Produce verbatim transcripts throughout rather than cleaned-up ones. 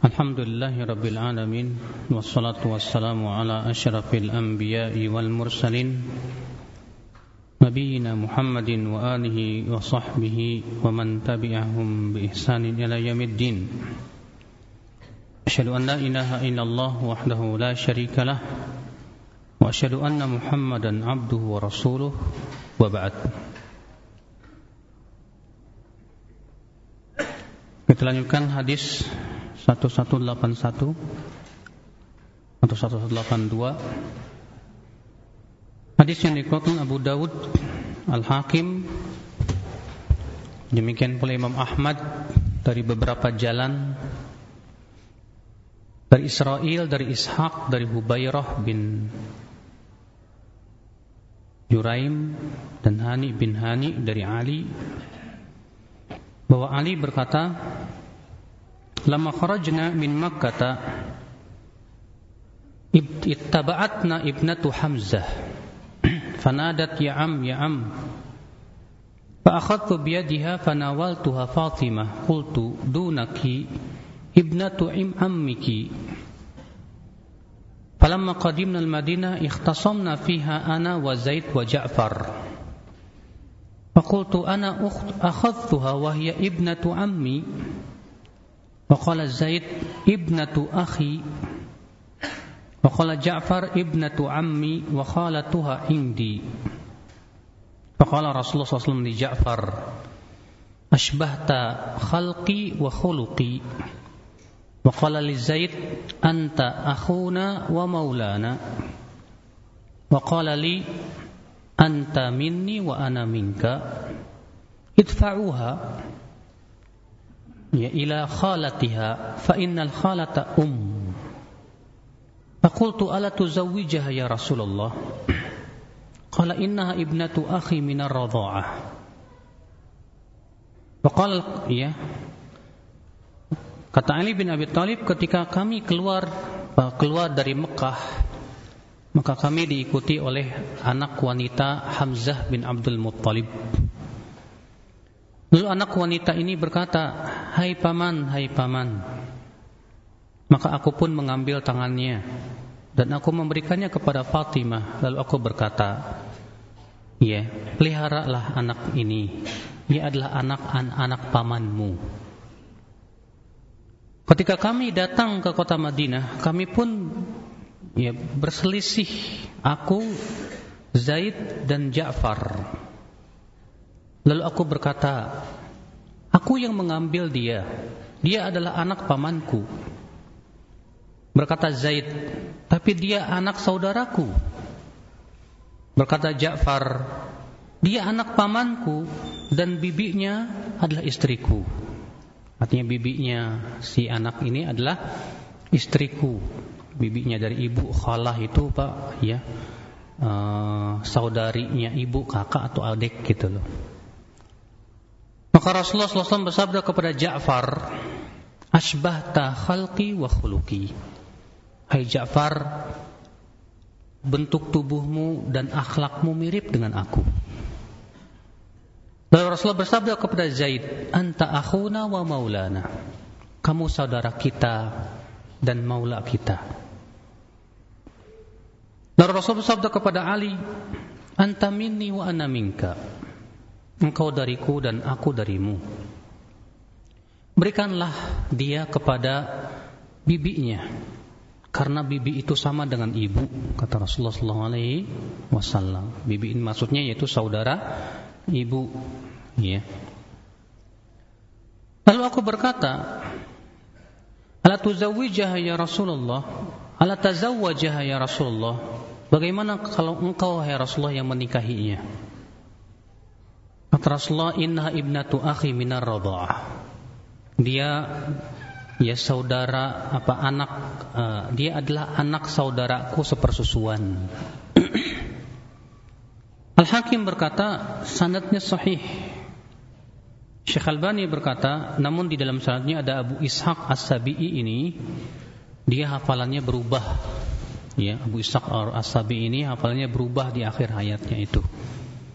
Alhamdulillahi Rabbil Alamin. Wassalatu wassalamu ala asyrafil anbiya'i wal mursalin Nabiyyina Muhammadin wa alihi wa sahbihi wa man tabi'ahum bi ihsanin ila yaumiddin. Asyhadu an la ilaha illallah wahdahu la syarika lah wa asyhadu anna Muhammadan abduhu wa rasuluh wa ba'd. Kita lanjutkan hadis satu delapan satu atau satu delapan dua. Hadis yang dikeluarkan Abu Dawud, Al-Hakim, demikian pula Imam Ahmad dari beberapa jalan, dari Israel, dari Ishaq, dari Hubairah bin Juraim dan Hani bin Hani dari Ali, bahwa Ali berkata, lama kharajna min Makkah ittaba'atna ibnatu Hamzah fanadat ya am ya am fa akhadtu bi yadiha fanawaltuha Fatimah qultu dunaki ibnatu im ammiki falamma qadimna al-Madinah ikhtasamna fiha ana wa Zaid wa Ja'far fa qultu ana akhadtuha wa hiya ibnatu ammi وقال زيد ابنة أخي وقال جعفر ابنة عمي وخالتها عندي فقال رسول الله صلى الله عليه وسلم لجعفر أشبهت خلقي وخلقي وقال لزيد أنت أخونا ومولانا وقال لي أنت مني وأنا منك ادفعوها ya ila khalatiha fa innal khalata um faqultu ala tuzawwijaha ya Rasulullah qala innaha ibnatu akhi min ar-radha'ah faqala ya kata Ali bin Abi Thalib, ketika kami keluar keluar dari Mekah, maka kami diikuti oleh anak wanita Hamzah bin Abdul Muttalib. Lalu anak wanita ini berkata, hai paman, hai paman. Maka aku pun mengambil tangannya dan aku memberikannya kepada Fatimah. Lalu aku berkata, ya, peliharalah anak ini. Ia adalah anak-anak pamanmu. Ketika kami datang ke kota Madinah, kami pun ya berselisih. Aku, Zaid dan Ja'far. Lalu aku berkata, aku yang mengambil dia. Dia adalah anak pamanku. Berkata Zaid, tapi dia anak saudaraku. Berkata Ja'far, dia anak pamanku dan bibinya adalah istriku. Artinya bibinya si anak ini adalah istriku. Bibinya dari ibu, khalah itu Pak, ya, uh, saudarinya ibu, kakak atau adik gitu loh. Maka Rasulullah shallallahu alaihi wasallam bersabda kepada Ja'far, Ashbahta khalqi wa khuluqi. Hai Ja'far, bentuk tubuhmu dan akhlakmu mirip dengan aku. Lalu Rasulullah bersabda kepada Zaid, Anta akhuna wa maulana. Kamu saudara kita dan maula kita. Lalu Rasulullah bersabda kepada Ali, Anta minni wa ana minka. Engkau dariku dan aku darimu. Berikanlah dia kepada bibinya, karena bibi itu sama dengan ibu, kata Rasulullah shallallahu alaihi wasallam. Bibi ini maksudnya yaitu saudara ibu, ya. Lalu aku berkata, ala tuzawwijaha ya Rasulullah, ala tazawwajaha ya Rasulullah. Bagaimana kalau engkau ya Rasulullah yang menikahinya? Kata Rasulullah, innaha ibnatu akhi minar radha'ah. Dia ya saudara apa anak uh, dia adalah anak saudaraku sepersusuan. Al-Hakim berkata sanadnya sahih. Syekh Albani berkata, namun di dalam sanadnya ada Abu Ishaq As-Sabi'i ini, dia hafalannya berubah. Ya, Abu Ishaq As-Sabi'i ini hafalannya berubah di akhir hayatnya itu.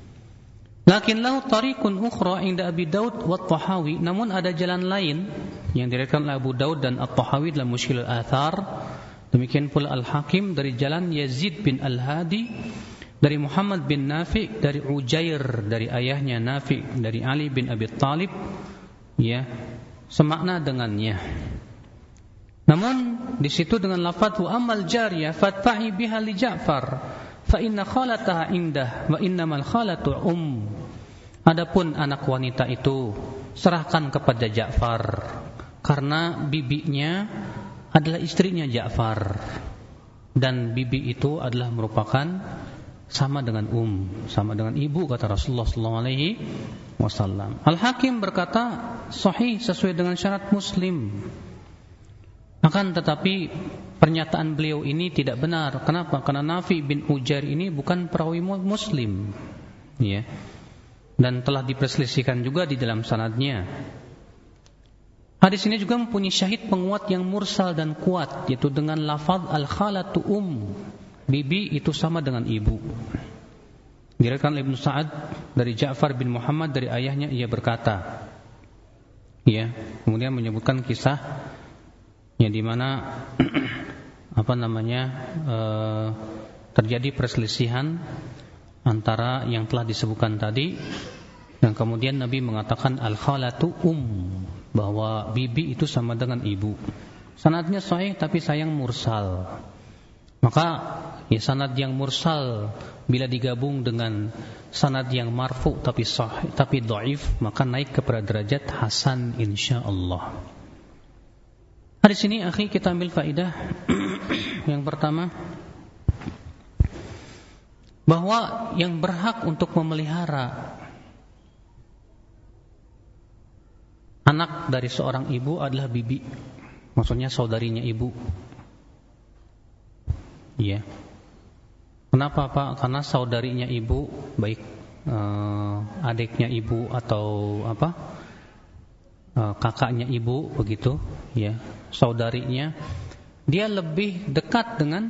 Lakin lahu tariqun ukhra inda Abi Daud wa Tahawi, namun ada jalan lain yang diriwayatkan oleh Abu Daud dan At-Tahawi dalam Mushkil al-Athar. Demikian pula Al-Hakim dari jalan Yazid bin Al-Hadi dari Muhammad bin Nafi' dari Ujair dari ayahnya Nafi' dari Ali bin Abi Thalib, ya, semakna dengannya. Namun di situ dengan lafaz wa amal jariyah fatfa'i biha li Ja'far fa inna khalataha indah wa innamal khalatu um. Adapun anak wanita itu serahkan kepada Ja'far karena bibinya adalah istrinya Ja'far, dan bibi itu adalah merupakan sama dengan um, sama dengan ibu, kata Rasulullah sallallahu alaihi wasallam. Al-Hakim berkata sahih sesuai dengan syarat Muslim. Akan tetapi pernyataan beliau ini tidak benar. Kenapa? Karena Nafi bin Ujair ini bukan perawi Muslim, ya. Dan telah diperselisihkan juga di dalam sanadnya. Hadis ini juga mempunyai syahid penguat yang mursal dan kuat, yaitu dengan lafaz al-khalatu um, bibi itu sama dengan ibu. Diriwayatkan Ibnu Sa'ad dari Ja'far bin Muhammad dari ayahnya, ia berkata, ya, kemudian menyebutkan kisah yang di mana apa namanya e, terjadi perselisihan antara yang telah disebutkan tadi, dan kemudian Nabi mengatakan al-khalatu um, bahwa bibi itu sama dengan ibu. Sanadnya sahih tapi sayang mursal. Maka ya, sanad yang mursal bila digabung dengan sanad yang marfu tapi sahih tapi dhaif, maka naik kepada derajat hasan insyaallah. Hadis ini akhi kita ambil faedah yang pertama, bahwa yang berhak untuk memelihara anak dari seorang ibu adalah bibi, maksudnya saudarinya ibu. Iya. Kenapa Pak? Karena saudarinya ibu, baik eh, adiknya ibu atau apa eh, kakaknya ibu begitu, ya, saudarinya, dia lebih dekat dengan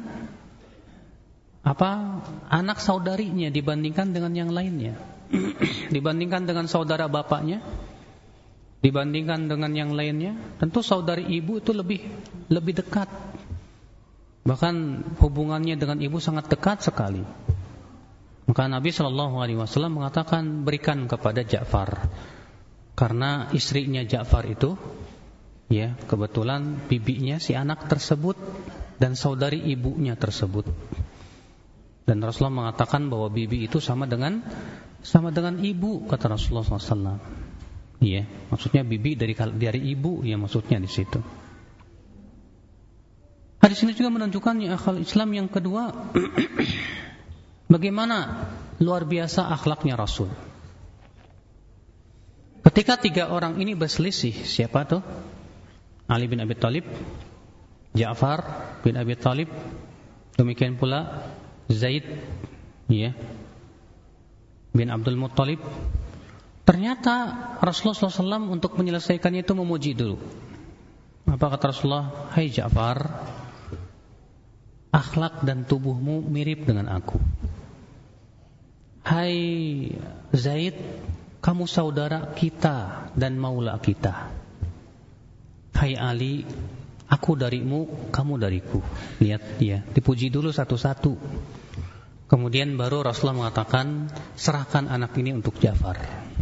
apa anak saudarinya dibandingkan dengan yang lainnya. Dibandingkan dengan saudara bapaknya, dibandingkan dengan yang lainnya, tentu saudari ibu itu lebih lebih dekat. Bahkan hubungannya dengan ibu sangat dekat sekali. Maka Nabi shallallahu alaihi wasallam mengatakan berikan kepada Ja'far, karena istrinya Ja'far itu, ya, kebetulan bibinya si anak tersebut dan saudari ibunya tersebut. Dan Rasulullah mengatakan bahwa bibi itu sama dengan sama dengan ibu, kata Rasulullah shallallahu alaihi wasallam. Iya, maksudnya bibi dari dari ibu, ya, maksudnya di situ. Hadis ini juga menunjukkan ya akal Islam yang kedua, bagaimana luar biasa akhlaknya Rasul. Ketika tiga orang ini berselisih, siapa tuh? Ali bin Abi Thalib, Ja'far bin Abi Thalib, demikian pula Zaid, ya, bin Abdul Muttalib. Ternyata Rasulullah shallallahu alaihi wasallam untuk menyelesaikannya itu memuji dulu. Apa kata Rasulullah? Hai Ja'far, akhlak dan tubuhmu mirip dengan aku. Hai Zaid, kamu saudara kita dan maula kita. Hai Ali, aku darimu, kamu dariku. Lihat dia, dipuji dulu satu-satu. Kemudian baru Rasulullah mengatakan, serahkan anak ini untuk Ja'far.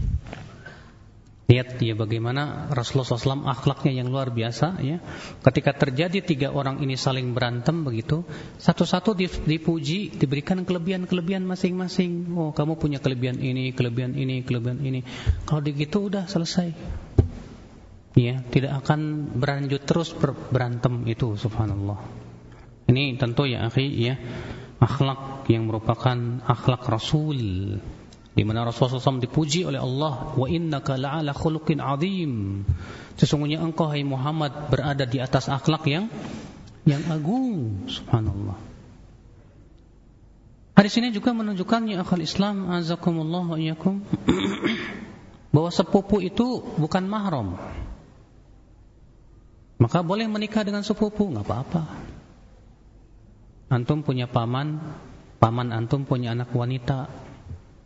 Lihat dia bagaimana Rasulullah shallallahu alaihi wasallam akhlaknya yang luar biasa, ya. Ketika terjadi tiga orang ini saling berantem begitu, satu-satu dipuji, diberikan kelebihan-kelebihan masing-masing. Oh, kamu punya kelebihan ini, kelebihan ini, kelebihan ini. Kalau begitu udah selesai. Ya, tidak akan berlanjut terus berantem itu, subhanallah. Ini tentu ya akhi, ya, akhlak yang merupakan akhlak Rasul, di mana Rasulullah shallallahu alaihi wasallam dipuji oleh Allah, wa innaka la'ala khuluqin azim, sesungguhnya engkau hai Muhammad berada di atas akhlak yang yang agung, subhanallah. Hadis ini juga menunjukkan ya akhal Islam azakumullah wa iyyakum bahwa sepupu itu bukan mahram. Maka boleh menikah dengan sepupu, enggak apa-apa. Antum punya paman, paman antum punya anak wanita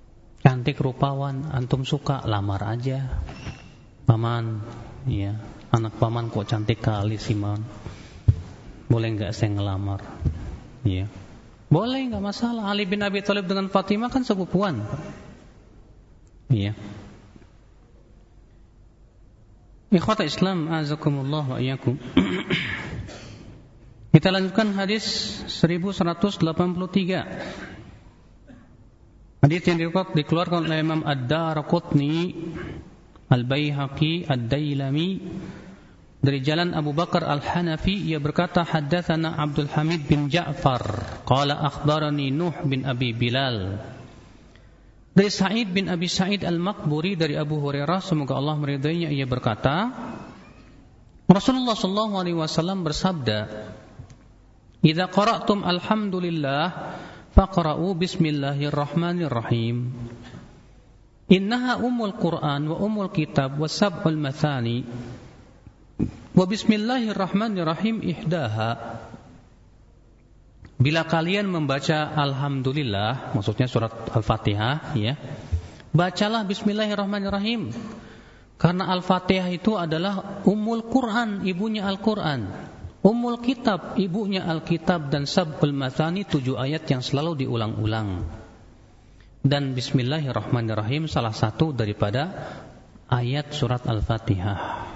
cantik rupawan, antum suka, lamar aja. Paman, ya, anak paman kok cantik kali sih, man. Boleh enggak saya ngelamar? Iya. Boleh, enggak masalah. Ali bin Abi Thalib dengan Fatimah kan sepupuan. Iya. Ikhwata Islam, azakumullah wa iyyakum. Kita lanjutkan hadis seribu seratus delapan puluh tiga. Hadis yang dikeluarkan oleh Imam Ad-Darqutni, Al-Baihaqi, Ad-Dailami dari jalan Abu Bakar Al-Hanafi. Ia berkata, haddatsana Abdul Hamid bin Ja'far qala akhbarani Nuh bin Abi Bilal. Dari Sa'id bin Abi Sa'id Al-Maqburi dari Abu Hurairah, semoga Allah meridainya, ia berkata, Rasulullah sallallahu alaihi wasallam bersabda, "Idza qara'tum alhamdulillah faqra'u bismillahirrahmanirrahim. Innaha ummul Qur'an wa ummul kitab wa sab'ul mathani. Wa bismillahirrahmanirrahim ihdaha." Bila kalian membaca alhamdulillah, maksudnya surat Al-Fatihah, ya, bacalah bismillahirrahmanirrahim. Karena Al-Fatihah itu adalah ummul Qur'an, ibunya Al-Qur'an. Ummul Kitab, ibunya Alkitab, dan Sab'ul Mathani, tujuh ayat yang selalu diulang-ulang. Dan bismillahirrahmanirrahim salah satu daripada ayat surat Al-Fatihah.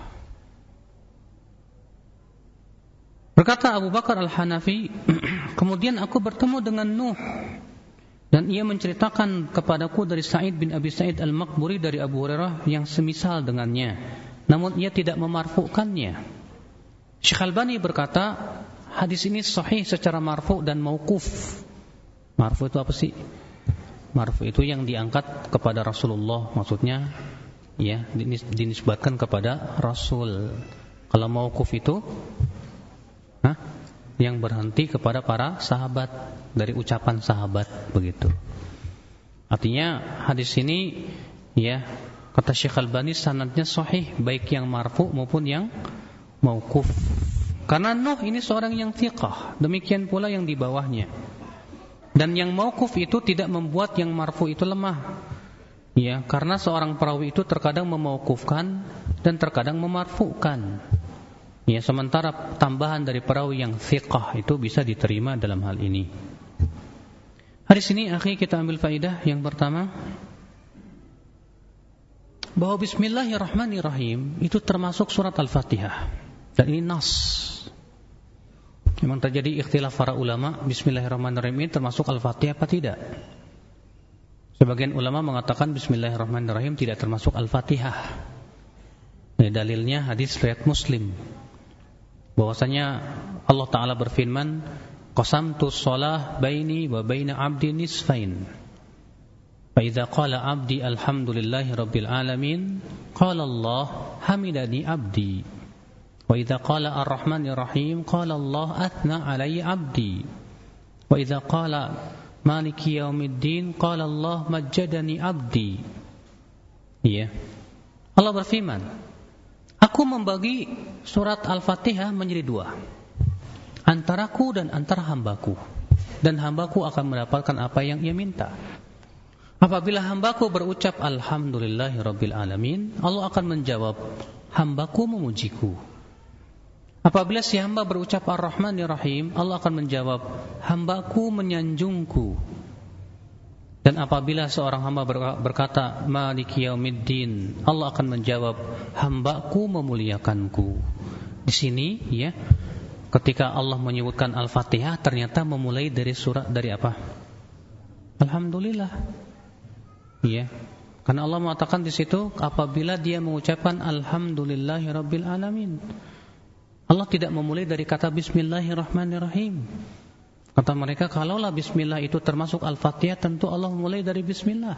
Berkata Abu Bakar Al-Hanafi, kemudian aku bertemu dengan Nuh, dan ia menceritakan kepadaku dari Sa'id bin Abi Sa'id Al-Maqburi dari Abu Hurairah yang semisal dengannya, namun ia tidak memarfu'kannya. Syekh Albani berkata, hadis ini sahih secara marfu' dan mauquf. Marfu' itu apa sih? Marfu' itu yang diangkat kepada Rasulullah, maksudnya ya dinisbatkan kepada Rasul. Kalau mauquf itu hah? Yang berhenti kepada para sahabat, dari ucapan sahabat, begitu. Artinya hadis ini ya, kata Syekh Albani, sanadnya sahih, baik yang marfu' maupun yang mauquf. Karena Nuh ini seorang yang thiqah, demikian pula yang di bawahnya. Dan yang mauquf itu tidak membuat yang marfu itu lemah. Ya, karena seorang perawi itu terkadang memauqufkan dan terkadang memarfukan. Ya, sementara tambahan dari perawi yang thiqah itu bisa diterima dalam hal ini. Hadis ini akhi, kita ambil faedah yang pertama, bahwa bismillahirrahmanirrahim itu termasuk surat Al-Fatihah. Dan ini nas. Memang terjadi ikhtilaf para ulama, bismillahirrahmanirrahim ini termasuk Al-Fatihah apa tidak? Sebagian ulama mengatakan bismillahirrahmanirrahim tidak termasuk Al-Fatihah. Ini dalilnya hadis riwayat Muslim, bahwasanya Allah Ta'ala berfirman, qasamtu shalah baini wa baina abdi nisfain. Fa idza qala abdi alhamdulillahi rabbil alamin, qala Allah hamidani abdi. Wa idza qala ar-rahmanir rahim, qala Allah athna alayya abdi. Wa idza qala maliki yaumiddin, qala Allah majjadani abdi. Ya. Allah berfirman, aku membagi surat Al-Fatihah menjadi dua, antaraku dan antara hambaku, dan hambaku akan mendapatkan apa yang ia minta. Apabila hambaku berucap alhamdulillahi rabbil alamin, Allah akan menjawab, hambaku memujiku. Apabila si hamba berucap ar-Rahmanir Rahim, Allah akan menjawab, hambaku menyanjungku. Dan apabila seorang hamba berkata maliki yaumiddin, Allah akan menjawab, hambaku memuliakanku. Di sini ya, ketika Allah menyebutkan Al-Fatihah, ternyata memulai dari surat dari apa? Alhamdulillah. Ya. Karena Allah mengatakan di situ, apabila dia mengucapkan alhamdulillahirabbil alamin, Allah tidak memulai dari kata bismillahirrahmanirrahim. Kata mereka, kalaulah bismillah itu termasuk Al-Fatihah, tentu Allah memulai dari bismillah.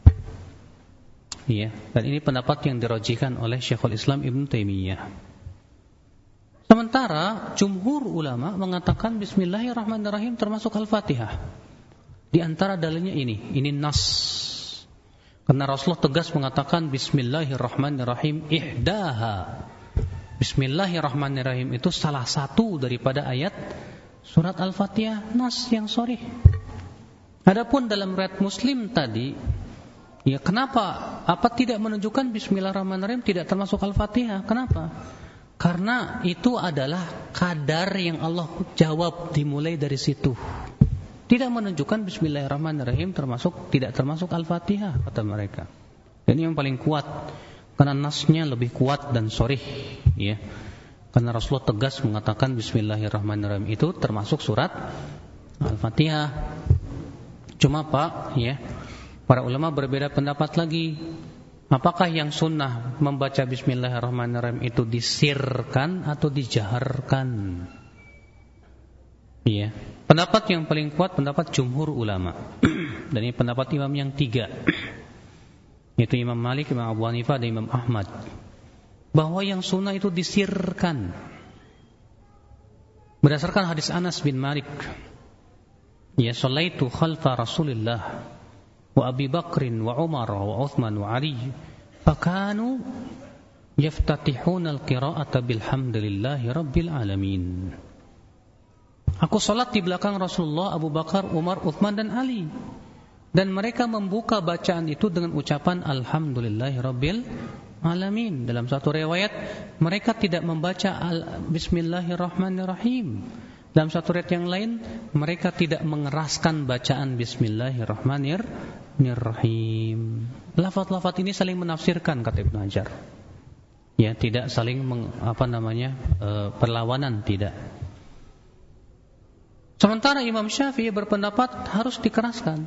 Iya, dan ini pendapat yang dirajihkan oleh Syekhul Islam Ibnu Taimiyah. Sementara jumhur ulama mengatakan bismillahirrahmanirrahim termasuk Al-Fatihah. Di antara dalilnya ini, ini nas. Karena Rasulullah tegas mengatakan bismillahirrahmanirrahim ihdaha. Bismillahirrahmanirrahim itu salah satu daripada ayat surat Al-Fatihah, nas yang sharih. Adapun dalam riwayat Muslim tadi, ya kenapa? Apa tidak menunjukkan bismillahirrahmanirrahim tidak termasuk Al-Fatihah? Kenapa? Karena itu adalah kadar yang Allah jawab dimulai dari situ. Tidak menunjukkan Bismillahirrahmanirrahim termasuk tidak termasuk Al-Fatihah kata mereka. Dan ini yang paling kuat karena nasnya lebih kuat dan sharih, ya. Karena Rasulullah tegas mengatakan Bismillahirrahmanirrahim itu termasuk surat Al-Fatihah. Cuma Pak, ya, para ulama berbeda pendapat lagi. Apakah yang sunnah membaca Bismillahirrahmanirrahim itu disirkan atau dijaharkan? Iya. Pendapat yang paling kuat pendapat jumhur ulama. Dan ini pendapat imam yang tiga, yaitu Imam Malik, Imam Abu Hanifah, dan Imam Ahmad. Bahwa yang sunnah itu disirkan. Berdasarkan hadis Anas bin Malik. Ya, sallaitu khalfa Rasulillah wa Abi Bakrin wa Umar wa Uthman wa Ali fakanu yaftatihuna al-qira'ata bilhamdulillahi rabbil alamin. Aku salat di belakang Rasulullah, Abu Bakar, Umar, Uthman dan Ali, dan mereka membuka bacaan itu dengan ucapan alhamdulillahi rabbil alamin. Dalam satu riwayat mereka tidak membaca bismillahirrahmanirrahim. Dalam satu riwayat yang lain mereka tidak mengeraskan bacaan bismillahirrahmanirrahim. Lafaz-lafaz ini saling menafsirkan kata Ibnu Hajar. Ya, tidak saling meng, apa namanya e, perlawanan, tidak. Sementara Imam Syafi'i berpendapat harus dikeraskan.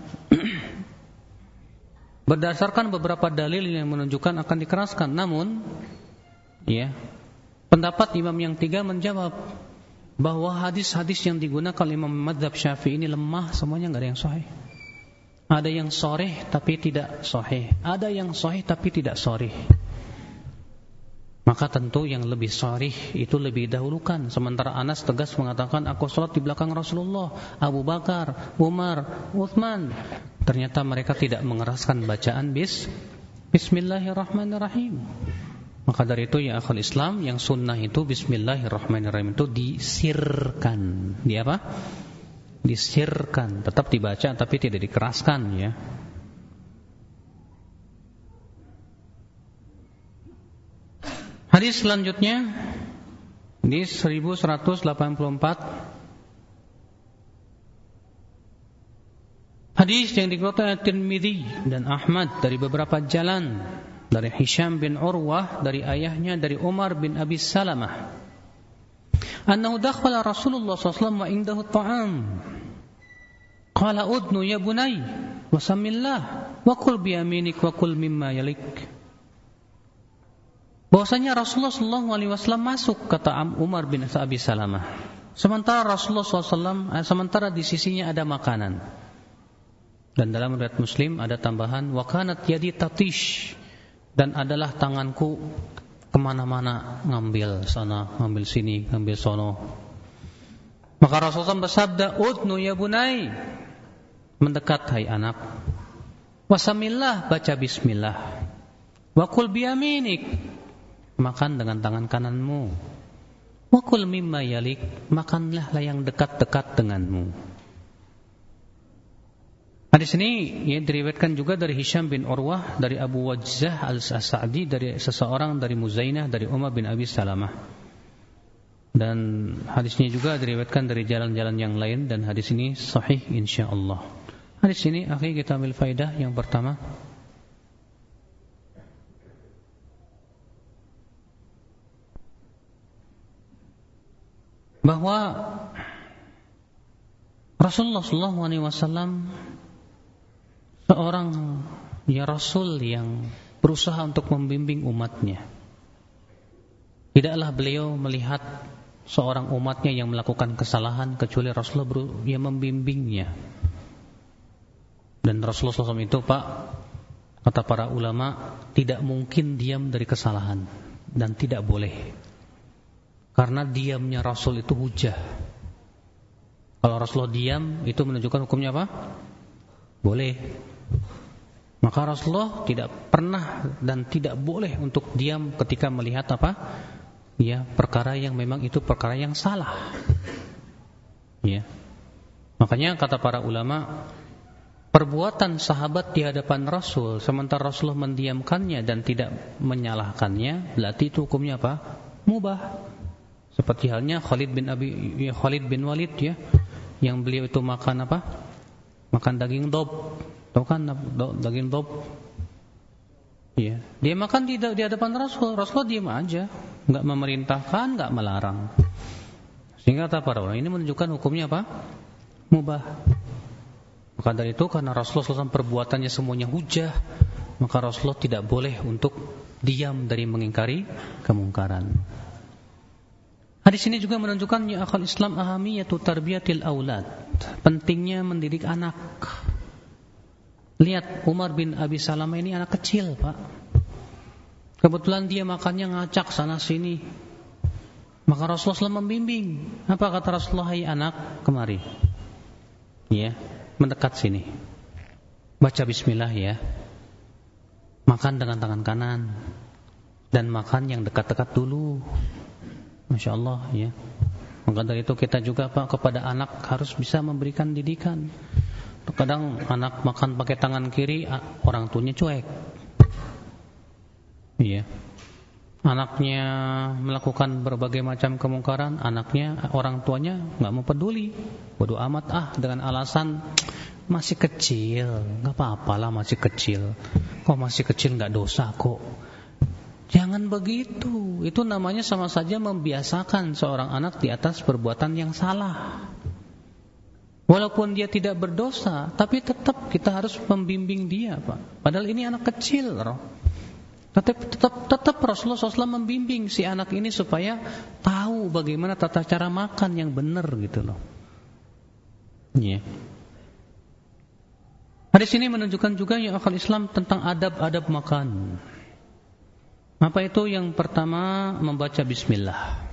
Berdasarkan beberapa dalil yang menunjukkan akan dikeraskan. Namun, ya, pendapat Imam yang tiga menjawab bahwa hadis-hadis yang digunakan Imam Madzhab Syafi'i ini lemah, semuanya enggak ada yang sahih. Ada yang sharih tapi tidak sahih, ada yang sahih tapi tidak sharih. Maka tentu yang lebih sharih itu lebih dahulukan. Sementara Anas tegas mengatakan aku salat di belakang Rasulullah, Abu Bakar, Umar, Uthman. Ternyata mereka tidak mengeraskan bacaan bis Bismillahirrahmanirrahim. Maka dari itu ya akhul Islam, yang sunnah itu Bismillahirrahmanirrahim itu disirkan. Di apa? Disirkan, tetap dibaca tapi tidak dikeraskan, ya. Hadis selanjutnya di seribu seratus delapan puluh empat. Hadis yang dikeluarkan oleh Tirmidzi dan Ahmad dari beberapa jalan, dari Hisham bin Urwah dari ayahnya dari Umar bin Abi Salamah. Annahu dakhala Rasulullah sallallahu alaihi wasallam wa indahu ta'am. Qala udnu ya bunay wa samillah wa kul bi yaminik wa kul mimma yalik. Bahwasanya Rasulullah sallallahu alaihi wasallam masuk, kata Umar bin Abi Salamah. Sementara Rasulullah sallallahu alaihi wasallam sementara di sisinya ada makanan. Dan dalam riwayat Muslim ada tambahan wa kanat yadi tatish, dan adalah tanganku kemana-mana, ngambil sana, ngambil sini, ngambil sono. Maka Rasulullah bersabda, udnu ya bunai, mendekat hai anak. Wasamillah, baca bismillah. Wakul biyaminik, makan dengan tangan kananmu. Wakul mimma yalik, makanlah yang dekat-dekat denganmu. Hadis ini ya, diriwayatkan juga dari Hisham bin Urwah, dari Abu Wajzah al-Sa'di, dari seseorang dari Muzainah, dari Umar bin Abi Salamah. Dan hadisnya juga diriwayatkan dari jalan-jalan yang lain, dan hadis ini sahih insyaallah. Hadis ini akhirnya kita ambil faedah yang pertama. Bahwa Rasulullah sallallahu alaihi wasallam seorang ya Rasul yang berusaha untuk membimbing umatnya. Tidaklah beliau melihat seorang umatnya yang melakukan kesalahan kecuali Rasulullah yang membimbingnya. Dan Rasulullah sallallahu alaihi wasallam itu, Pak, kata para ulama, tidak mungkin diam dari kesalahan, dan tidak boleh. Karena diamnya Rasul itu hujah. Kalau Rasulullah diam, itu menunjukkan hukumnya apa? Boleh. Maka Rasulullah tidak pernah dan tidak boleh untuk diam ketika melihat apa? Ya, perkara yang memang itu perkara yang salah. Ya. Makanya kata para ulama, perbuatan sahabat di hadapan Rasul sementara Rasulullah mendiamkannya dan tidak menyalahkannya, berarti itu hukumnya apa? mubah. Seperti halnya Khalid bin Abi ya, Khalid bin Walid ya, yang beliau itu makan apa? Makan daging dob. Tahu kan daging dob? Iya, dia makan di, di hadapan Rasul. Rasul diam aja, enggak memerintahkan, enggak melarang. Sehingga kata para ulama ini menunjukkan hukumnya apa? Mubah. Maka dari itu karena Rasulullah shallallahu alaihi wasallam perbuatannya semuanya hujah, maka Rasulullah tidak boleh untuk diam dari mengingkari kemungkaran. Hadis ini juga menunjukkan ya akal Islam ahamiyatu tarbiyatil aulad, pentingnya mendidik anak. Lihat Umar bin Abi Salamah ini anak kecil, Pak. Kebetulan dia makannya ngacak sana sini. Maka Rasulullah shallallahu alaihi wasallam membimbing. Apa kata Rasulullah? Hai anak, kemari. Ya, mendekat sini. Baca bismillah ya. Makan dengan tangan kanan. Dan makan yang dekat-dekat dulu. Masya Allah ya. Maka dari itu kita juga Pak kepada anak harus bisa memberikan didikan. Kadang anak makan pakai tangan kiri, orang tuanya cuek. Iya. Anaknya melakukan berbagai macam kemungkaran, anaknya, orang tuanya enggak mau peduli. Bodoh amat ah dengan alasan masih kecil, enggak apa-apalah masih kecil. Kok masih kecil enggak dosa kok. Jangan begitu. Itu namanya sama saja membiasakan seorang anak di atas perbuatan yang salah. Walaupun dia tidak berdosa, tapi tetap kita harus membimbing dia, Pak. Padahal ini anak kecil, loh. Tetap, tetap, tetap Rasulullah shallallahu alaihi wasallam membimbing si anak ini supaya tahu bagaimana tata cara makan yang benar gitu loh. Yeah. Hadis ini menunjukkan juga ya akal Islam tentang adab-adab makan. Apa itu? Yang pertama membaca bismillah.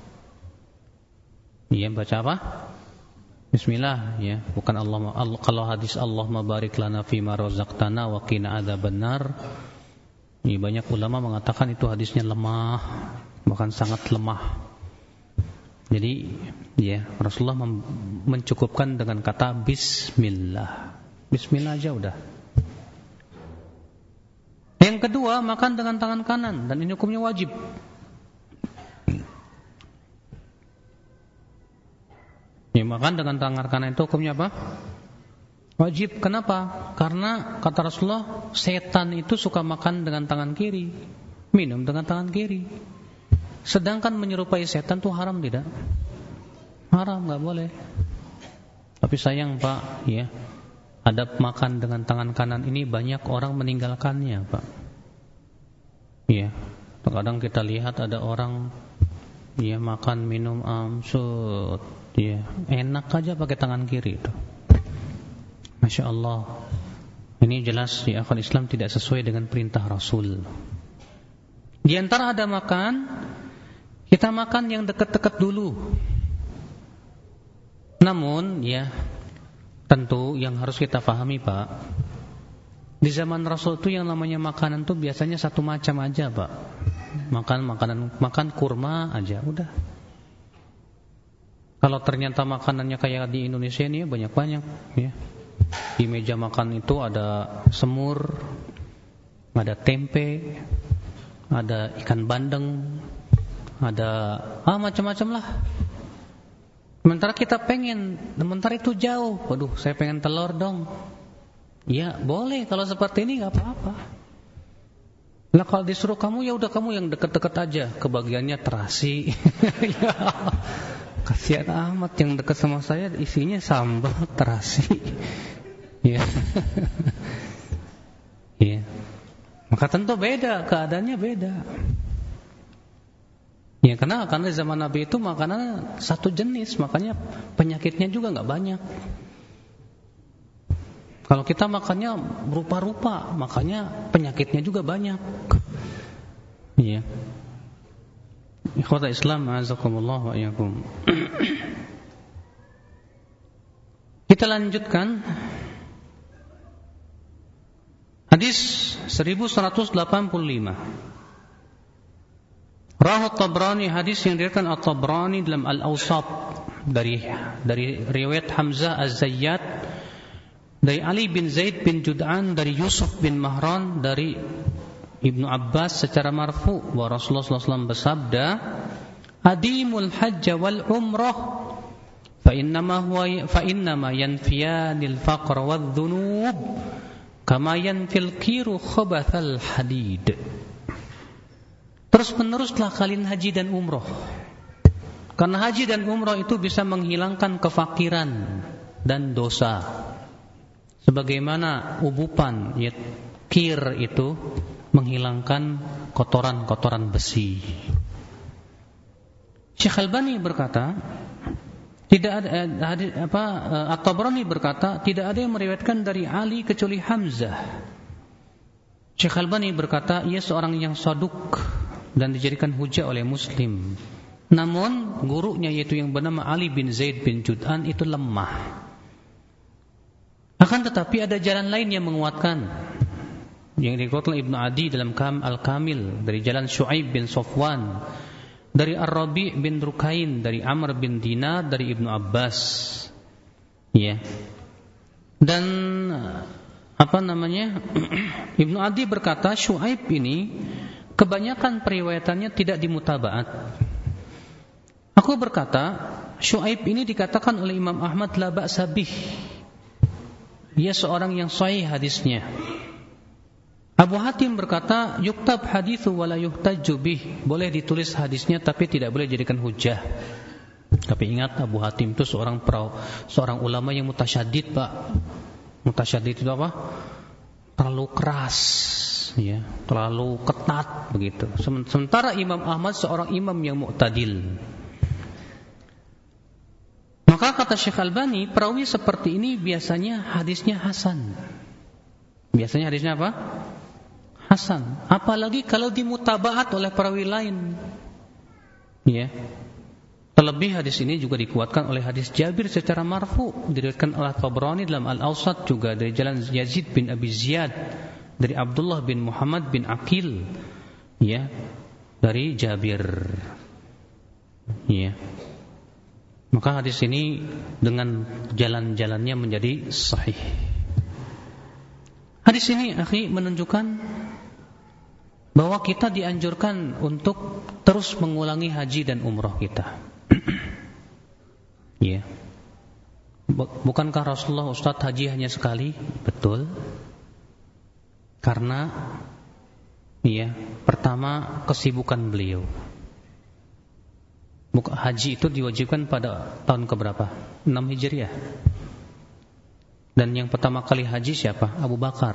Iya, baca apa? Bismillah ya, bukan Allah, Allah kalau hadis Allahumma barik lana fima razaqtana wa qina adzabannar. Ini banyak ulama mengatakan itu hadisnya lemah, bahkan sangat lemah. Jadi ya Rasulullah mencukupkan dengan kata bismillah. Bismillah aja udah. Yang kedua, makan dengan tangan kanan, dan ini hukumnya wajib. Ya, makan dengan tangan kanan itu hukumnya apa? Wajib. Kenapa? Karena kata Rasulullah, setan itu suka makan dengan tangan kiri, minum dengan tangan kiri. Sedangkan menyerupai setan itu haram tidak? Haram, nggak boleh. Tapi sayang Pak, ya, adab makan dengan tangan kanan ini banyak orang meninggalkannya, Pak. Ya, terkadang kita lihat ada orang, ya, makan minum amsut, ya, enak aja pakai tangan kiri itu. Masya Allah. Ini jelas di akal Islam tidak sesuai dengan perintah Rasul. Di antara ada makan, kita makan yang dekat-dekat dulu. Namun ya, tentu yang harus kita pahami Pak, di zaman Rasul itu yang namanya makanan itu biasanya satu macam aja Pak. Makan makanan, makan kurma aja udah. Kalau ternyata makanannya kayak di Indonesia ini banyak-banyak ya. Di meja makan itu ada semur, ada tempe, ada ikan bandeng, ada ah macam-macam lah. Sementara kita pengen, sementara itu jauh. Waduh, saya pengen telur dong. Ya boleh, kalau seperti ini nggak apa-apa. Nah kalau disuruh kamu, ya udah kamu yang deket-deket aja. Kebagiannya terasi. Ya, kasihan amat yang dekat sama saya isinya sambal terasi. Ya. Ya. Maka tentu beda, keadaannya beda. Ya karena karena zaman Nabi itu makanan satu jenis, makanya penyakitnya juga enggak banyak. Kalau kita makannya berupa-rupa, makanya penyakitnya juga banyak. Iya. Ikhwata Islam, azakumullah wa iyyakum. Kita lanjutkan. Hadis seribu seratus delapan puluh lima. Rawahu Tabrani, hadis yang diriwayatkan At-Tabrani dalam Al-Awsat dari dari riwayat Hamzah Az-Zayyat dari Ali bin Zaid bin Jud'an dari Yusuf bin Mahran dari Ibnu Abbas secara marfu bahwa Rasulullah sallallahu alaihi wasallam bersabda, adimul hajj wal umrah fa innama huwa fa innama yanfiyanil faqr wadh dhunub kama yanfil qiru khabathal hadid. Terus meneruslah kalian haji dan umrah. Karena haji dan umrah itu bisa menghilangkan kefakiran dan dosa. Sebagaimana ubupan, ya, kir itu menghilangkan kotoran-kotoran besi. Syekh Albani berkata, tidak ada hadis apa At-Tabrani berkata, tidak ada yang meriwayatkan dari Ali kecuali Hamzah. Syekh Albani berkata, ia seorang yang saduk dan dijadikan hujjah oleh Muslim. Namun gurunya yaitu yang bernama Ali bin Zaid bin Jud'an itu lemah. Akan tetapi ada jalan lain yang menguatkan, yang dikeluarkan Ibnu Adi dalam Al-Kamil dari jalan Syu'aib bin Safwan, dari Ar-Rabi' bin Rukain, dari Amr bin Dinar, dari Ibnu Abbas. Ya. Dan apa namanya? Ibnu Adi berkata Syu'aib ini kebanyakan periwayatannya tidak dimutabaat. Aku berkata, Syu'aib ini dikatakan oleh Imam Ahmad la ba'sa bih. Dia seorang yang sahih hadisnya. Abu Hatim berkata, yuktab hadithu wa la yuhtajju bih. Boleh ditulis hadisnya tapi tidak boleh dijadikan hujjah. Tapi ingat, Abu Hatim itu seorang peraw, seorang ulama yang mutasyaddid, Pak. Mutasyaddid itu apa? Terlalu keras, ya, terlalu ketat begitu. Sementara Imam Ahmad seorang imam yang mu'tadil. Maka kata Syekh Albani, perawi seperti ini biasanya hadisnya hasan. Biasanya hadisnya apa? Hasan. Apalagi kalau dimutabaat oleh perawi lain. Ya. Terlebih hadis ini juga dikuatkan oleh hadis Jabir secara marfu, diriwayatkan oleh Tabrani dalam Al-Awsat, juga dari jalan Yazid bin Abi Ziyad dari Abdullah bin Muhammad bin Aqil, ya, dari Jabir. Ya. Maka hadis ini dengan jalan-jalannya menjadi sahih. Hadis ini, akhi, menunjukkan bahwa kita dianjurkan untuk terus mengulangi haji dan umrah kita. Ya. Bukankah Rasulullah Ustaz haji hanya sekali? Betul. Karena ya, pertama kesibukan beliau. Haji itu diwajibkan pada tahun keberapa? enam Hijriah. Dan yang pertama kali haji siapa? Abu Bakar.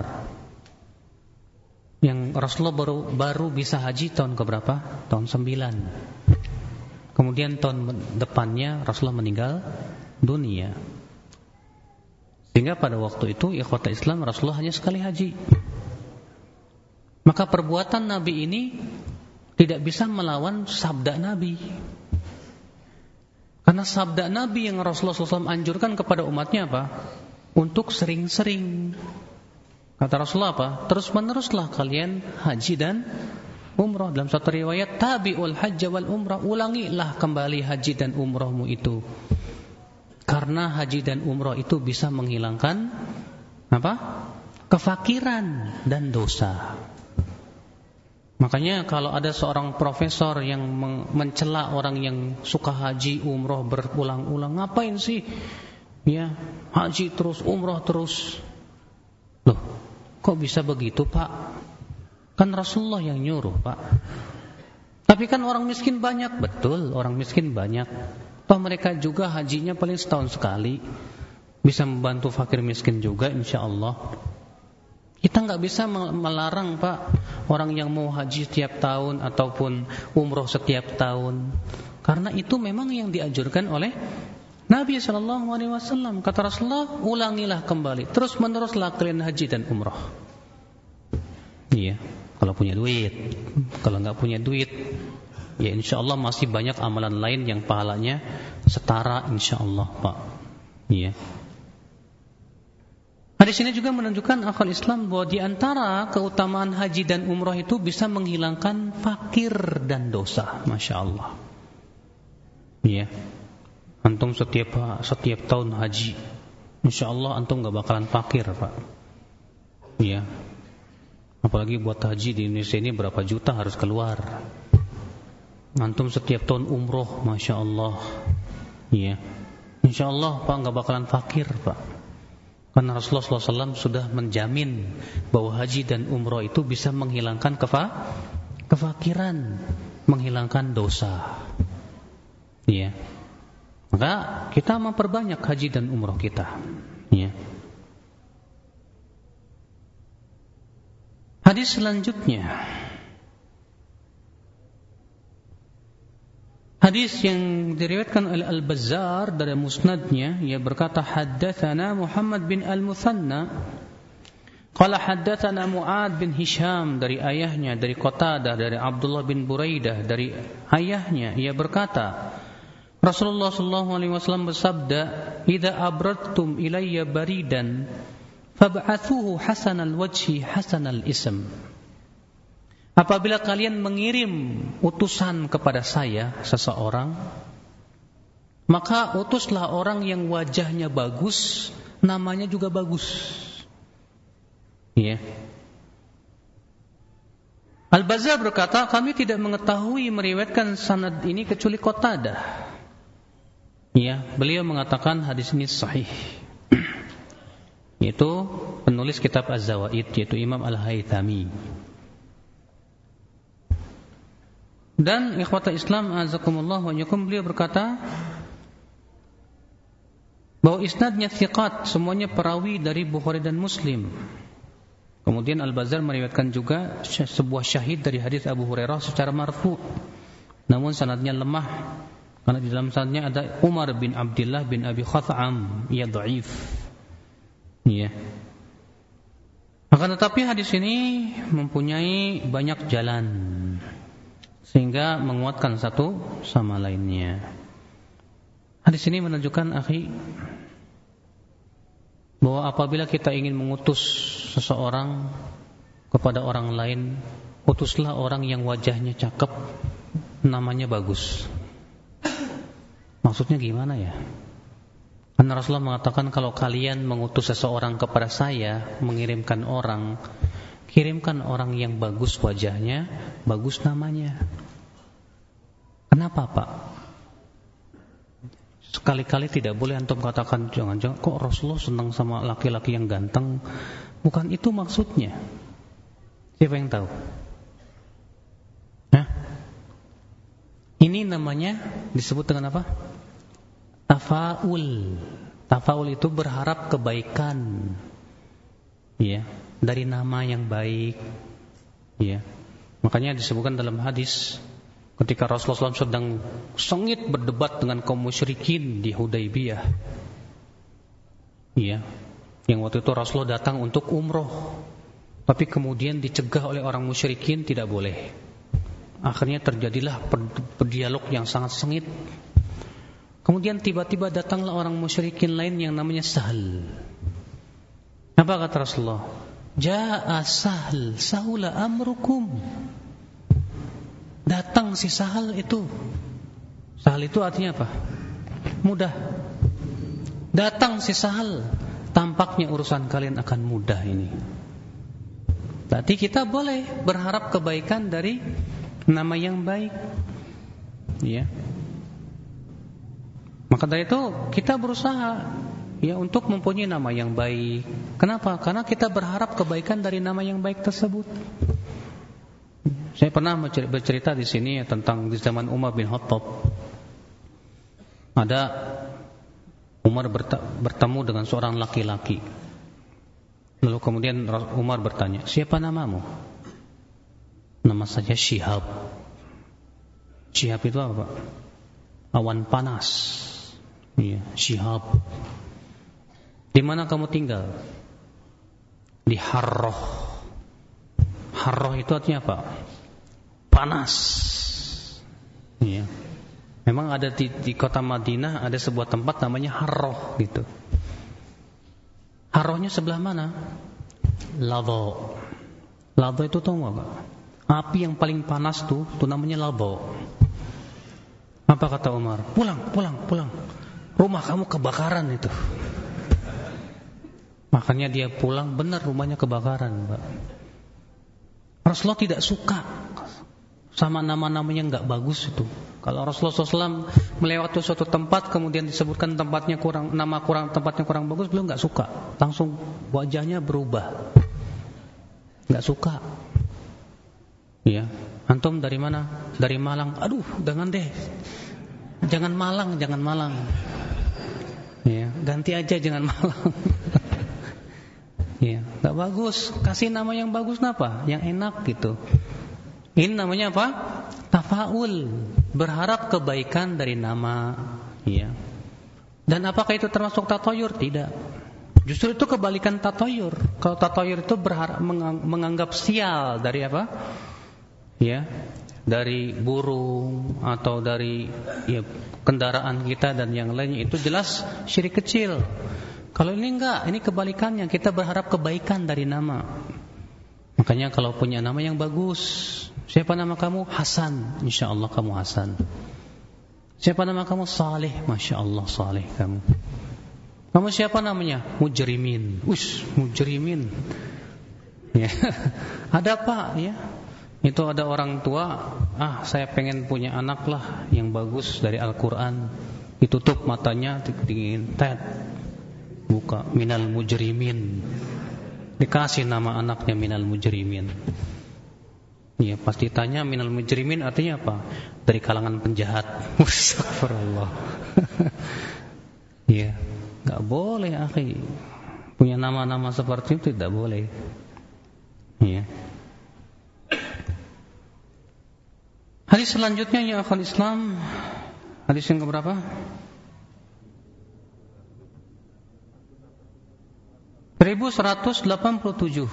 Yang Rasulullah baru baru bisa haji tahun keberapa? Tahun sembilan. Kemudian tahun depannya Rasulullah meninggal dunia. Sehingga pada waktu itu ikhwatul Islam, Rasulullah hanya sekali haji. Maka perbuatan Nabi ini tidak bisa melawan sabda Nabi. Karena sabda Nabi yang Rasulullah shallallahu alaihi wasallam anjurkan kepada umatnya apa? Untuk sering-sering. Kata Rasulullah apa? Terus meneruslah kalian haji dan umrah. Dalam satu riwayat, tabi'ul hajj wal umrah, ulangilah kembali haji dan umrahmu itu. Karena haji dan umrah itu bisa menghilangkan apa? Kefakiran dan dosa. Makanya kalau ada seorang profesor yang mencela orang yang suka haji umrah berulang-ulang, ngapain sih? Ya, haji terus, umrah terus. Loh, kok bisa begitu, Pak? Kan Rasulullah yang nyuruh, Pak. Tapi kan orang miskin banyak. Betul, orang miskin banyak. Toh mereka juga hajinya paling setahun sekali. Bisa membantu fakir miskin juga, insya Allah. Kita nggak bisa melarang, Pak, orang yang mau haji setiap tahun ataupun umroh setiap tahun, karena itu memang yang dianjurkan oleh Nabi Shallallahu Alaihi Wasallam. Kata Rasulullah, ulangilah kembali, terus meneruslah kalian haji dan umroh. Iya, kalau punya duit. Kalau nggak punya duit, ya insya Allah masih banyak amalan lain yang pahalanya setara, insya Allah, Pak. Iya. Hadis ini juga menunjukkan akal Islam bahwa di antara keutamaan haji dan umrah itu bisa menghilangkan fakir dan dosa. Masya Allah. Iya. Antum setiap setiap tahun haji, insya Allah antum gak bakalan fakir, Pak. Iya. Apalagi buat haji di Indonesia ini berapa juta harus keluar. Antum setiap tahun umroh, Masya Allah. Iya. Insya Allah Pak gak bakalan fakir Pak. Karena Rasulullah shallallahu alaihi wasallam sudah menjamin bahwa haji dan umroh itu bisa menghilangkan kefa, kefakiran, menghilangkan dosa. Iya. Maka kita memperbanyak haji dan umroh kita. Iya. Hadis selanjutnya. Hadis yang diriwayatkan oleh Al-Bazzar dari musnadnya, ia berkata haddatsana Muhammad bin Al-Muthanna qala haddatsana Mu'ad bin Hisham dari ayahnya dari Qatadah dari Abdullah bin Buraidah dari ayahnya, ia berkata Rasulullah sallallahu alaihi wasallam bersabda idza abradtum ilayya baridan fab'athuhu hasanal wajhi hasanal ism. Apabila kalian mengirim utusan kepada saya seseorang, maka utuslah orang yang wajahnya bagus, namanya juga bagus. Ya. Al-Bazzar berkata, kami tidak mengetahui meriwayatkan sanad ini kecuali Qatadah. Ya, beliau mengatakan hadis ini sahih. Yaitu penulis kitab Az-Zawaid, yaitu Imam Al-Haythami. Dan ikhwata Islam azakumullah wa yakum, beliau berkata bahwa isnadnya thiqat, semuanya perawi dari Bukhari dan Muslim. Kemudian Al-Bazzar meriwayatkan juga sebuah syahid dari hadis Abu Hurairah secara marfu', namun sanadnya lemah karena di dalam sanadnya ada Umar bin Abdullah bin Abi Khath'am, ia dhaif. Iya. Akan tetapi hadis ini mempunyai banyak jalan sehingga menguatkan satu sama lainnya. Hadis ini menunjukkan akhi bahwa apabila kita ingin mengutus seseorang kepada orang lain, utuslah orang yang wajahnya cakep, namanya bagus. Maksudnya gimana ya? Karena Rasulullah mengatakan kalau kalian mengutus seseorang kepada saya, mengirimkan orang, kirimkan orang yang bagus wajahnya, bagus namanya. Kenapa Pak? Sekali-kali tidak boleh antum katakan jangan-jangan kok Rasulullah senang sama laki-laki yang ganteng. Bukan itu maksudnya. Siapa yang tahu? Hah? Ini namanya disebut dengan apa? Tafaul. Tafaul itu berharap kebaikan. Ya, dari nama yang baik. Ya. Makanya disebutkan dalam hadis ketika Rasulullah shallallahu alaihi wasallam sedang sengit berdebat dengan kaum musyrikin di Hudaybiyah. Iya. Yang waktu itu Rasulullah datang untuk umroh, tapi kemudian dicegah oleh orang musyrikin tidak boleh. Akhirnya terjadilah dialog yang sangat sengit. Kemudian tiba-tiba datanglah orang musyrikin lain yang namanya Sahal. Apa kata Rasulullah? Ja'a Sahal, sahula amrukum. Datang si Sahal itu. Sahal itu artinya apa? Mudah. Datang si Sahal, tampaknya urusan kalian akan mudah ini. Berarti kita boleh berharap kebaikan dari nama yang baik. Ya. Maka dari itu kita berusaha ya untuk mempunyai nama yang baik. Kenapa? Karena kita berharap kebaikan dari nama yang baik tersebut. Saya pernah bercerita di sini tentang di zaman Umar bin Khattab. Ada Umar bertemu dengan seorang laki-laki. Lalu kemudian Umar bertanya, "Siapa namamu?" "Nama saya Syihab." Syihab itu apa, Pak? Awan panas. Iya, Syihab. "Di mana kamu tinggal?" "Di Harroh." Harroh itu artinya apa? Panas. Iya. Memang ada di, di kota Madinah ada sebuah tempat namanya Harroh gitu. Harrohnya sebelah mana? Ladha. Ladha itu tahu nggak? Api yang paling panas tuh, itu namanya Ladha. Apa kata Umar? Pulang, pulang, pulang. Rumah kamu kebakaran itu. Makanya dia pulang, benar rumahnya kebakaran, Mbak. Rasulullah tidak suka sama nama-namanya enggak bagus itu. Kalau Rasulullah shallallahu alaihi wasallam melewati suatu tempat kemudian disebutkan tempatnya kurang, nama kurang, tempatnya kurang bagus, beliau enggak suka. Langsung wajahnya berubah. Enggak suka. Ya, antum dari mana? Dari Malang. Aduh, jangan deh. Jangan Malang, jangan Malang. Ya, ganti aja jangan Malang. Ya, enggak bagus. Kasih nama yang bagus kenapa? Yang enak gitu. Ini namanya apa? Tafaul, berharap kebaikan dari nama, ya. Dan apakah itu termasuk tatoyur? Tidak. Justru itu kebalikan tatoyur. Kalau tatoyur itu berharap menganggap sial dari apa? Ya, dari burung atau dari ya, kendaraan kita dan yang lainnya, itu jelas syirik kecil. Kalau ini enggak, ini kebalikannya, kita berharap kebaikan dari nama. Makanya kalau punya nama yang bagus, siapa nama kamu? Hasan, insyaallah kamu Hasan. Siapa nama kamu? Saleh, masyaallah Saleh kamu. Kamu siapa namanya? Mujrimin. Ush, mujrimin. Ya. Ada Pak, ya. Itu ada orang tua, ah saya pengen punya anak lah yang bagus dari Al-Qur'an. Ditutup matanya, dingin, tet. Buka minal mujrimin. Dikasih nama anaknya minal mujrimin. Ya, pasti tanya minal mujrimin artinya apa? Dari kalangan penjahat. Astagfirullah. Ya, enggak boleh akhi. Punya nama-nama seperti itu tidak boleh. Ya. Hadis selanjutnya ya akhwal Islam. Hadis yang keberapa? seribu seratus delapan puluh tujuh.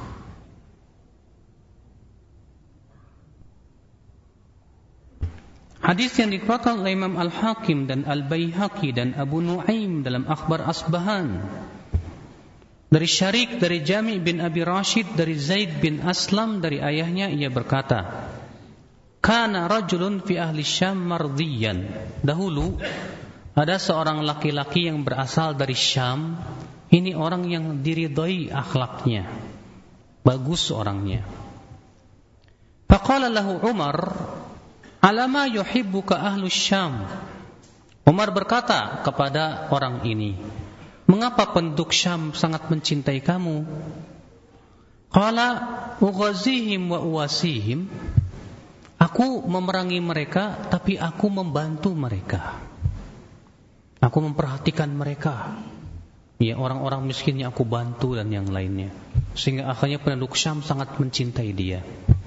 Hadis yang dikeluarkan oleh Imam Al-Hakim dan Al-Baihaqi dan Abu Nuaim dalam Akhbar Asbahan dari Syarik, dari Jami' bin Abi Rashid, dari Zaid bin Aslam, dari ayahnya, ia berkata, kana rajulun fi ahli Syam mardiyan. Dahulu ada seorang laki-laki yang berasal dari Syam. Ini orang yang diridhai akhlaknya, bagus orangnya. Faqala lahu Umar, alama yuhibbuka ahlu Syam. Umar berkata kepada orang ini, mengapa penduduk Syam sangat mencintai kamu? Qala ughazihim wa uwasihim. Aku memerangi mereka, tapi aku membantu mereka. Aku memperhatikan mereka. Ya, orang-orang miskinnya aku bantu dan yang lainnya. Sehingga akhirnya penduduk Syam sangat mencintai dia.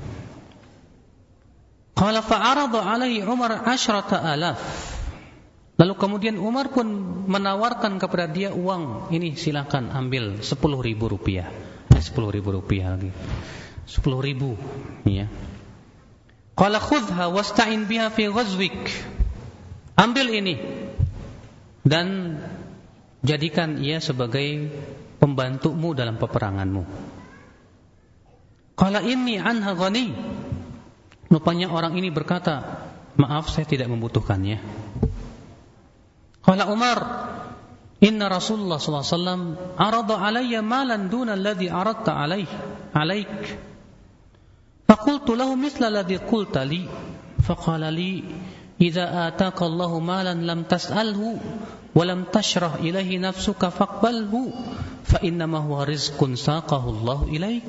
Qala fa'arada alaihi Umar asyrata alaf. Lalu kemudian Umar pun menawarkan kepada dia uang. Ini silakan ambil sepuluh ribu rupiah. Eh, sepuluh ribu rupiah lagi. Sepuluh ribu. Ya. Qala khudha wasta'in biha fi ghazwik. Ambil ini dan jadikan ia sebagai pembantumu dalam peperanganmu. Qala inni anha ghani. Rupanya orang ini berkata, maaf saya tidak membutuhkannya. Qala Umar, inna Rasulullah sallallahu alaihi wasallam arada alayya malan duna alladhi aradta alayhi alaik. Faqultu lahu mithla alladhi qulta li. Faqala li, idza ataka Allahu malan lam tas'alhu walam tashrah ilaihi nafsuka faqbalhu fa innama huwa rizqun saqahu Allah ilaik.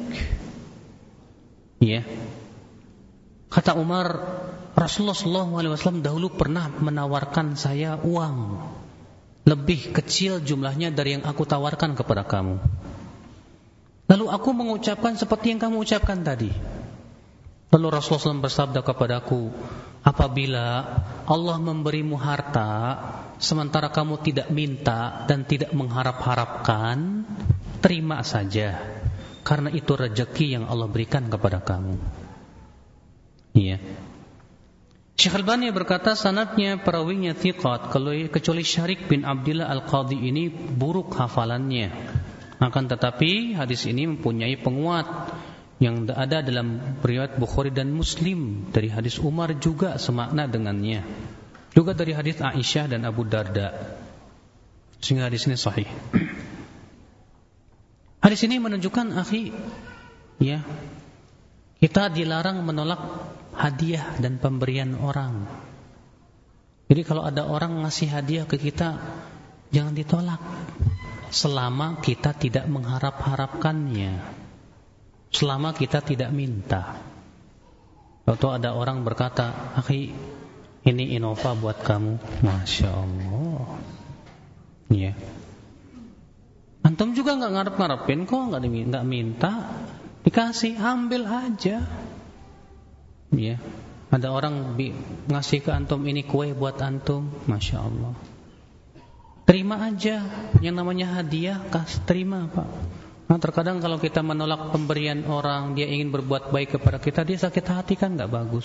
Ya. Kata Umar, Rasulullah sallallahu alaihi wasallam dahulu pernah menawarkan saya uang lebih kecil jumlahnya dari yang aku tawarkan kepada kamu. Lalu aku mengucapkan seperti yang kamu ucapkan tadi. Lalu Rasulullah sallallahu alaihi wasallam bersabda kepadaku, apabila Allah memberimu harta sementara kamu tidak minta dan tidak mengharap-harapkan, terima saja, karena itu rezeki yang Allah berikan kepada kamu. Iya. Syekh Al-Albani berkata sanadnya perawinya thiqat, kecuali Syarik bin Abdillah Al-Qadhi ini buruk hafalannya. Akan tetapi hadis ini mempunyai penguat yang ada dalam riwayat Bukhari dan Muslim dari hadis Umar juga semakna dengannya. Juga dari hadis Aisyah dan Abu Darda. Sehingga hadis ini sahih. Hadis ini menunjukkan akhi, ya, kita dilarang menolak hadiah dan pemberian orang. Jadi kalau ada orang ngasih hadiah ke kita, jangan ditolak selama kita tidak mengharap-harapkannya, selama kita tidak minta. Atau ada orang berkata, "Akhi, ini Innova buat kamu." Masya Allah. Ya. Antum juga nggak ngarep-ngarepin kok, nggak nggak minta, dikasih, ambil aja. Ya. Ada orang bi- ngasih ke antum, ini kue buat antum, Masya Allah. Terima aja, yang namanya hadiah, kas terima Pak. Nah terkadang kalau kita menolak pemberian orang, dia ingin berbuat baik kepada kita, dia sakit hati kan nggak bagus.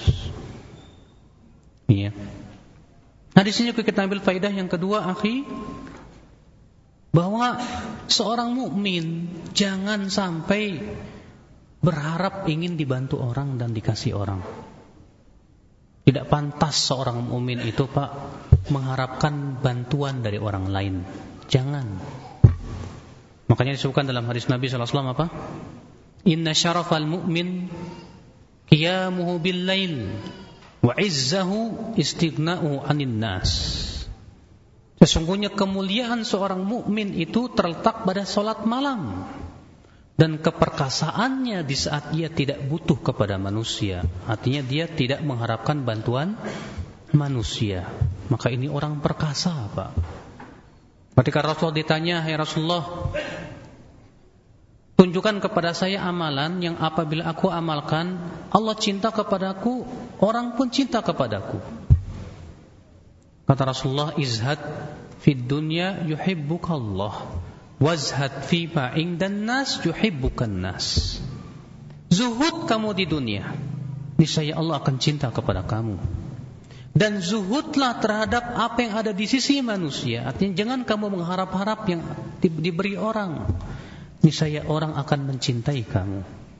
Iya. Nah di sini kita ambil faedah yang kedua, akhi, bahwa seorang mukmin jangan sampai berharap ingin dibantu orang dan dikasih orang. Tidak pantas seorang mukmin itu, Pak, mengharapkan bantuan dari orang lain. Jangan. Makanya disebutkan dalam hadis Nabi sallallahu alaihi wasallam apa? Inna syarafal mu'min qiyamuhu bil lail wa izzahu istighna'u 'anil nas. Sesungguhnya kemuliaan seorang mukmin itu terletak pada salat malam dan keperkasaannya di saat ia tidak butuh kepada manusia. Artinya dia tidak mengharapkan bantuan manusia. Maka ini orang perkasa, Pak. Ketika Rasul ditanya, "Hai Rasulullah, tunjukkan kepada saya amalan yang apabila aku amalkan, Allah cinta kepadaku, orang pun cinta kepadaku." Kata Rasulullah, "Izhad fid dunya yuhibbukallah, wazhad fi ma indan nas yuhibbukan nas." Zuhud kamu di dunia, niscaya Allah akan cinta kepada kamu. Dan zuhudlah terhadap apa yang ada di sisi manusia. Artinya jangan kamu mengharap-harap yang di, diberi orang, niscaya orang akan mencintai kamu.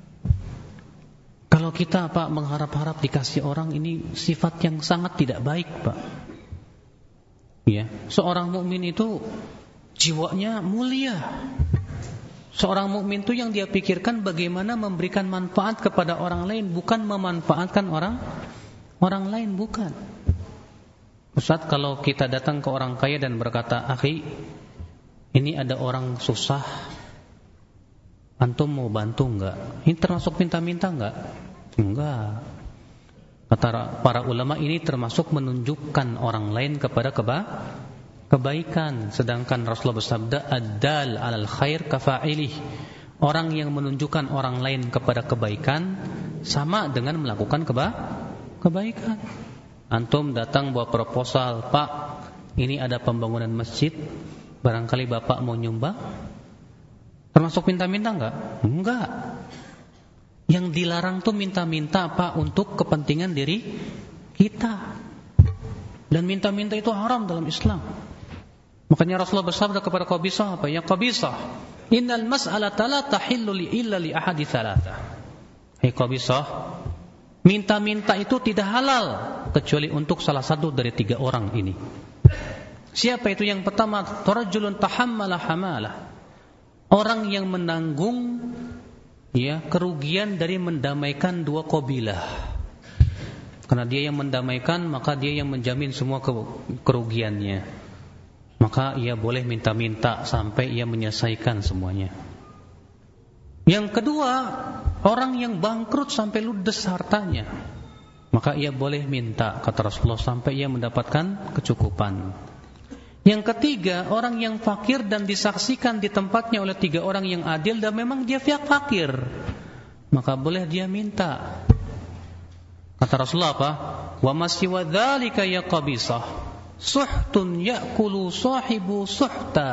Kalau kita, Pak, mengharap-harap dikasih orang, ini sifat yang sangat tidak baik, Pak. Ya, seorang mukmin itu jiwanya mulia. Seorang mukmin itu yang dia pikirkan bagaimana memberikan manfaat kepada orang lain, bukan memanfaatkan orang orang lain, bukan. Ustaz, kalau kita datang ke orang kaya dan berkata, "Akhi, ini ada orang susah, antum mau bantu enggak?" Ini termasuk minta-minta enggak? Enggak. Kata para ulama, ini termasuk menunjukkan orang lain kepada keba kebaikan. Sedangkan Rasulullah bersabda, "Ad-dal 'alal khair kafa'ilih." Orang yang menunjukkan orang lain kepada kebaikan sama dengan melakukan keba kebaikan. Antum datang bawa proposal, "Pak, ini ada pembangunan masjid, barangkali Bapak mau nyumbang?" Termasuk minta-minta enggak? Enggak. Yang dilarang tuh minta-minta, Pak, untuk kepentingan diri kita. Dan minta-minta itu haram dalam Islam. Makanya Rasulullah bersabda kepada Qabisah apa? "Ya Qabisah, innal mas'alata la tahillu li illa li ahadi thalatha." Hai Qabisah, minta-minta itu tidak halal kecuali untuk salah satu dari tiga orang ini. Siapa itu? Yang pertama, tarajulun tahammala hamalah. Orang yang menanggung ya kerugian dari mendamaikan dua kabilah. Karena dia yang mendamaikan, maka dia yang menjamin semua kerugiannya. Maka ia boleh minta-minta sampai ia menyelesaikan semuanya. Yang kedua, orang yang bangkrut sampai ludes hartanya, maka ia boleh minta, kata Rasulullah, sampai ia mendapatkan kecukupan. Yang ketiga, orang yang fakir dan disaksikan di tempatnya oleh tiga orang yang adil dan memang dia fakir, maka boleh dia minta. Kata Rasulullah apa? "Wa masiwa dzalika ya Qabisah, suhtun ya'kulu sahibu suhta."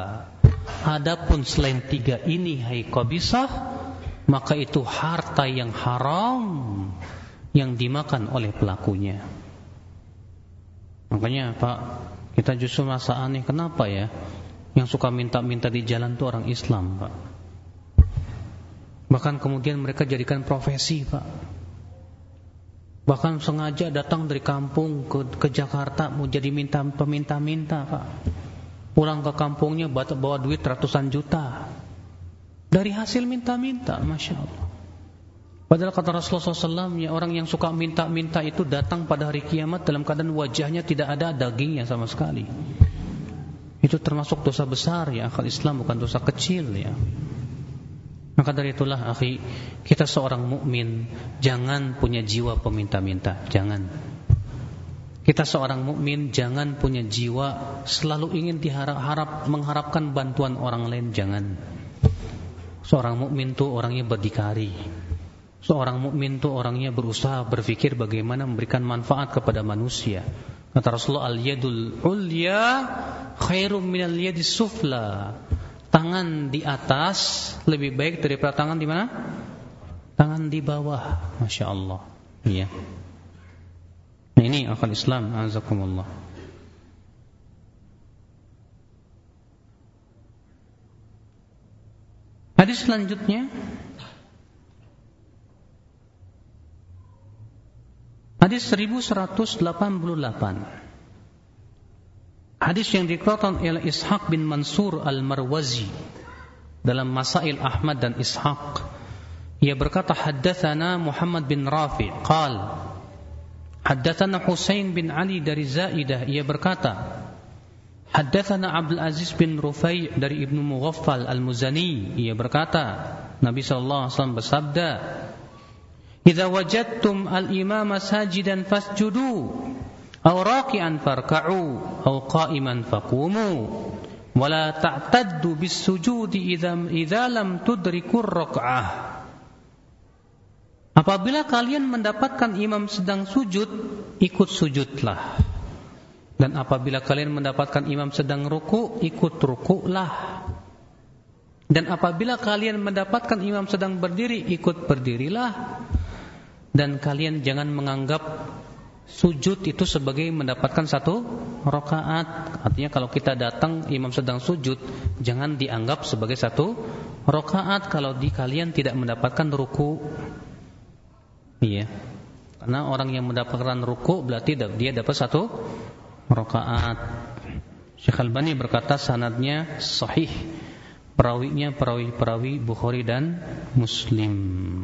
Adapun selain tiga ini, hai Qabisah, maka itu harta yang haram yang dimakan oleh pelakunya. Makanya, Pak, kita justru merasa aneh, kenapa ya yang suka minta-minta di jalan itu orang Islam, Pak. Bahkan kemudian mereka jadikan profesi, Pak. Bahkan sengaja datang dari kampung ke, ke Jakarta mau jadi minta peminta-minta, Pak. Pulang ke kampungnya bawa duit ratusan juta dari hasil minta-minta, Masya Allah. Padahal kata Rasulullah shallallahu alaihi wasallam, ya, orang yang suka minta-minta itu datang pada hari kiamat dalam keadaan wajahnya tidak ada dagingnya sama sekali. Itu termasuk dosa besar ya, akal Islam, bukan dosa kecil ya. Maka dari itulah akhi, kita seorang mukmin jangan punya jiwa peminta-minta, jangan. Kita seorang mukmin jangan punya jiwa selalu ingin diharap-harap mengharapkan bantuan orang lain, jangan. Seorang mukmin tuh orangnya berdikari. Seorang mukmin tuh orangnya berusaha berpikir bagaimana memberikan manfaat kepada manusia. Kata Rasulullah, al-yadul ulya khairum minal yadis sufla. Tangan di atas lebih baik daripada tangan di mana? Tangan di bawah. Masya Allah. Iya. Nah, ini akal Islam. Azakumullah. Hadis selanjutnya, hadis seribu seratus delapan puluh delapan. Hadis yang dikeluarkan oleh Ishaq bin Mansur Al-Marwazi dalam Masail Ahmad dan Ishaq. Ia berkata, haddatsana Muhammad bin Rafi' qal haddatsana Husain bin Ali dari Zaidah. Ia berkata, haddatsana Abdul Aziz bin Rufai' dari Ibnu Mughaffal Al-Muzani. Ia berkata, Nabi sallallahu alaihi wasallam bersabda, idza wajadtum al-imama sajidan fasjudu aw raki'an farka'u aw qa'iman faqumu wa la ta'taddu bis-sujudi idza idza lam tudrikur rak'ah. Apabila kalian mendapatkan imam sedang sujud, ikut sujudlah. Dan apabila kalian mendapatkan imam sedang ruku', ikut ruku'lah. Dan apabila kalian mendapatkan imam sedang berdiri, ikut berdirilah. Dan kalian jangan menganggap sujud itu sebagai mendapatkan satu rakaat. Artinya kalau kita datang imam sedang sujud, jangan dianggap sebagai satu rakaat kalau di kalian tidak mendapatkan ruku. Iya. Karena orang yang mendapatkan ruku berarti dia dapat satu rakaat. Syekh Al-Albani berkata sanadnya sahih. Perawinya perawi-perawi Bukhari dan Muslim.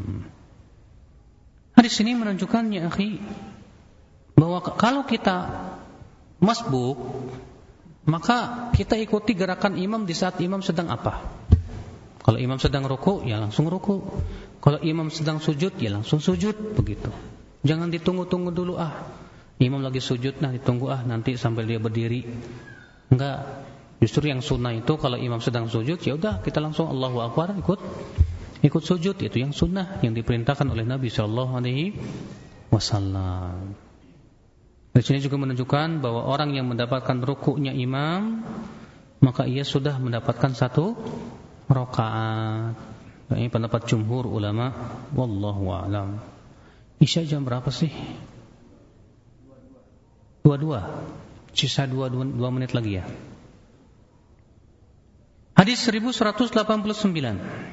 Hadis ini menunjukkan ya akhi, bahwa kalau kita masbuk, maka kita ikuti gerakan imam di saat imam sedang apa. Kalau imam sedang ruku, ya langsung ruku. Kalau imam sedang sujud, ya langsung sujud, begitu. Jangan ditunggu-tunggu dulu, ah imam lagi sujud, nah ditunggu ah nanti sampai dia berdiri. Enggak. Justru yang sunnah itu kalau imam sedang sujud, ya udah kita langsung Allahu Akbar, ikut ikut sujud. Itu yang sunnah yang diperintahkan oleh Nabi Shallallahu Alaihi Wasallam. Di sini juga menunjukkan bahwa orang yang mendapatkan rukuknya imam, maka ia sudah mendapatkan satu rakaat. Ini pendapat jumhur ulama. Wallahu a'lam. Isya jam berapa sih? Dua-dua. Sisa dua, dua, dua menit lagi ya. Hadis seribu seratus delapan puluh sembilan.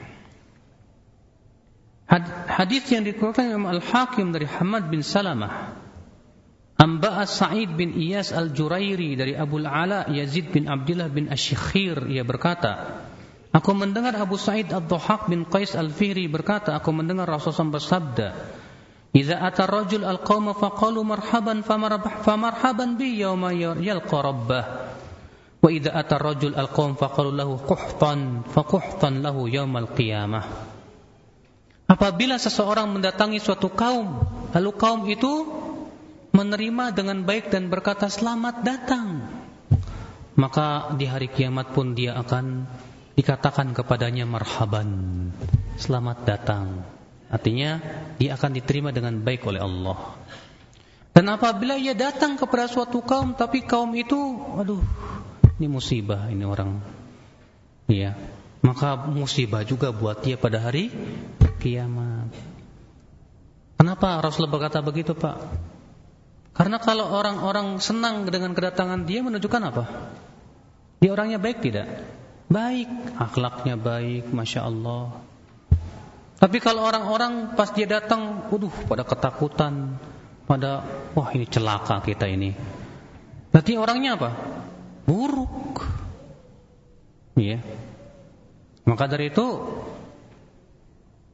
Hadis yang dikeluarkan oleh Al-Hakim dari Hamad bin Salamah. Amba'a Sa'id bin Iyas Al-Jurairi dari Abu Al-Ala Yazid bin Abdullah bin Asy-Syikhir. Ia berkata, aku mendengar Abu Sa'id Ad-Dhahhak bin Qais Al-Fihri berkata, aku mendengar Rasulullah bersabda, idza ata ar-rajul al-qauma faqalu marhaban famarhaban bi yawma yalqa rabbah. Wa idza ata ar-rajul al-qaum faqalu lahu quhtan faquhtan lahu yaumal qiyamah. Apabila seseorang mendatangi suatu kaum, lalu kaum itu menerima dengan baik dan berkata selamat datang, maka di hari kiamat pun dia akan dikatakan kepadanya marhaban, selamat datang. Artinya dia akan diterima dengan baik oleh Allah. Dan apabila ia datang kepada suatu kaum, tapi kaum itu, aduh, ini musibah ini orang, ya, maka musibah juga buat dia pada hari kiamat. Kenapa Rasulullah berkata begitu, Pak? Karena kalau orang-orang senang dengan kedatangan dia, menunjukkan apa? Dia orangnya baik tidak? Baik, akhlaknya baik, Masya Allah. Tapi kalau orang-orang pas dia datang, waduh, pada ketakutan, pada, wah ini celaka kita ini. Berarti orangnya apa? Buruk. Iya. Maka dari itu,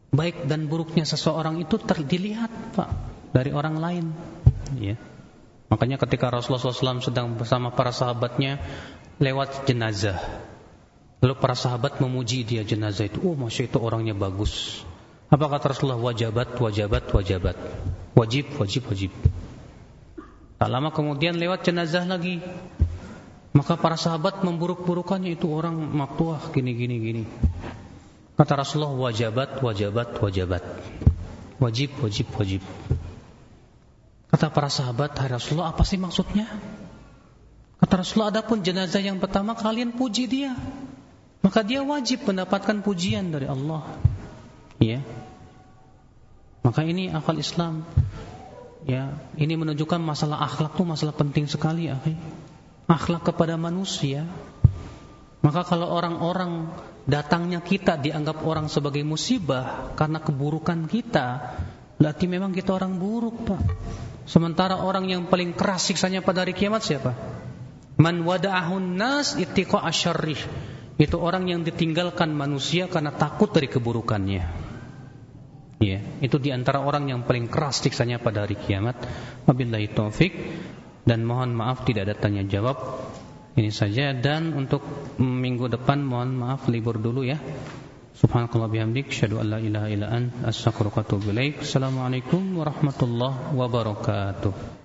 baik dan buruknya seseorang itu terdilihat, Pak, dari orang lain. Ya. Makanya ketika Rasulullah shallallahu alaihi wasallam sedang bersama para sahabatnya lewat jenazah, lalu para sahabat memuji dia jenazah itu, oh masya itu orangnya bagus. Apa kata Rasulullah? Wajabat, wajabat, wajabat. Wajib, wajib, wajib. Tak lama kemudian lewat jenazah lagi, maka para sahabat memburuk-burukannya, itu orang maktuah gini gini gini. Kata Rasulullah, wajabat, wajabat, wajabat. Wajib, wajib, wajib. Kata para sahabat, hai Rasulullah, apa sih maksudnya? Kata Rasulullah, adapun jenazah yang pertama kalian puji dia, maka dia wajib mendapatkan pujian dari Allah. Ya. Maka ini akal Islam. Ya, ini menunjukkan masalah akhlak itu masalah penting sekali, akhi. Akhlak kepada manusia. Maka kalau orang-orang datangnya kita dianggap orang sebagai musibah karena keburukan kita, berarti memang kita orang buruk, Pak. Sementara orang yang paling keras siksanya pada hari kiamat siapa? Man wada'ahun nas ittiqa asyarrih. Itu orang yang ditinggalkan manusia karena takut dari keburukannya. Ya, itu diantara orang yang paling keras siksanya pada hari kiamat. Wabillahi taufik, dan mohon maaf tidak ada tanya jawab. Ini saja, dan untuk minggu depan mohon maaf libur dulu ya. Subhanakallah bihamdik, asyhadu an la ilaha illa anta, astaghfiruka wa atubu ilaik. Assalamualaikum warahmatullahi wabarakatuh.